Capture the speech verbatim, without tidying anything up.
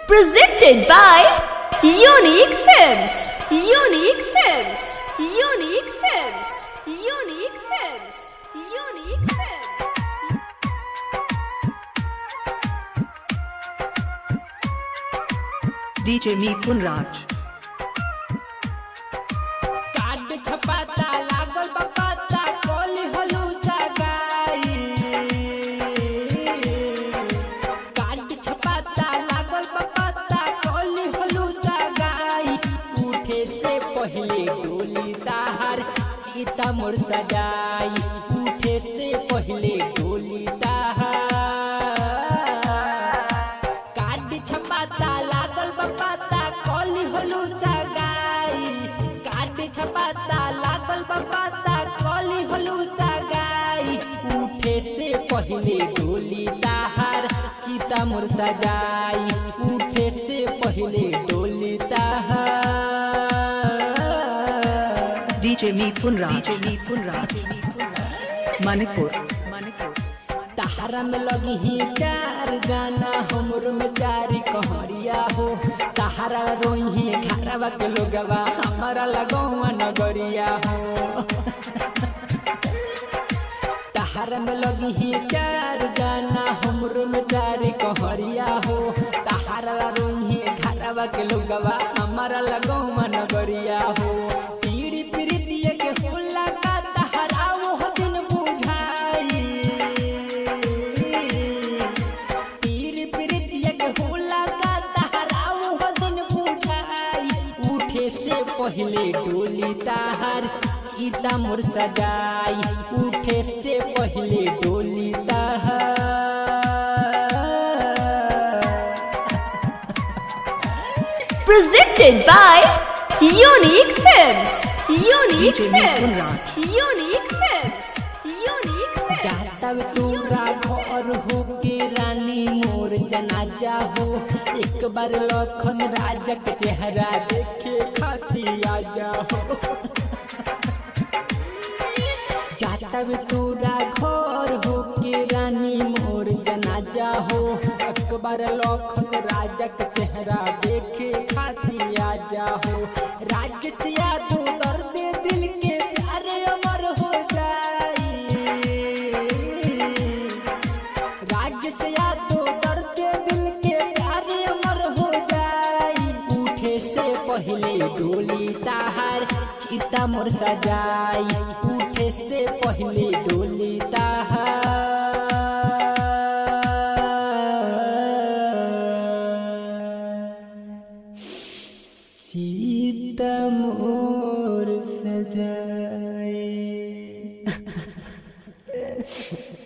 Presented by Unique Films. Unique Films. Unique Films. Unique Films. Unique Films. D J Mithun Raj. Card छपाता लागल बा पता कोली हलूसा गाई कार्ड छपाता लागल बा पता कोली हलूसा गाई उठे से पहले डोली ताहार चिता मोर सजाई उठे से पहले डोली ताहार कार्ड छपाता लागल बा पता कोली हलूसा गाई कार्ड छपाता लागल बा पता कोली हलूसा गाई उठे से पहले डोली ताहार चिता मोर सजाई उठे से पहले डोली ताहार D J Mithun Raj. D J Mithun Raj. Manipur. Manipur. ताहरा में लगी ही चार गाना हमरो में चारी कहरिया हो ताहरा रोही घरवा के लोगवा हमारा लगौवा नगरिया हो ताहरा में लगी ही चार गाना हमरो में चारी कहरिया हो ताहरा रोही घरवा के लोगवा हमारा लगौवा नगरिया हो पीड़ी पीड़ितिया के होला का ताहरा वो दिन बुझाई पीर पीड़ितिया के होला का ताहरा वो दिन बुझाई उठे से पहले डोली ताहार चिता मोर सजाई उठे से पहले डोली ताहार Presented by Unique Films. Unique D J Mithun Films. Raj. Unique Films. Unique Films. जाता तोरा घर हो के रानी मोर जनाजा हो एक बार लखन राजा के चेहरा देखे खाती आजा हो जाता तोरा घर हो के रानी मोर जनाजा हो एक बार लखन राजा के चेहरा देखे खाती आजा हो राज्य से यादो दर्द दिल के प्यारे अमर हो जाई राज्य से यादो दर्द दिल के प्यारे अमर हो जाई उठे से पहले डोली ताहार चिता मोर सजाई उठे से पहले डोली ताहार चिता मोर सजाई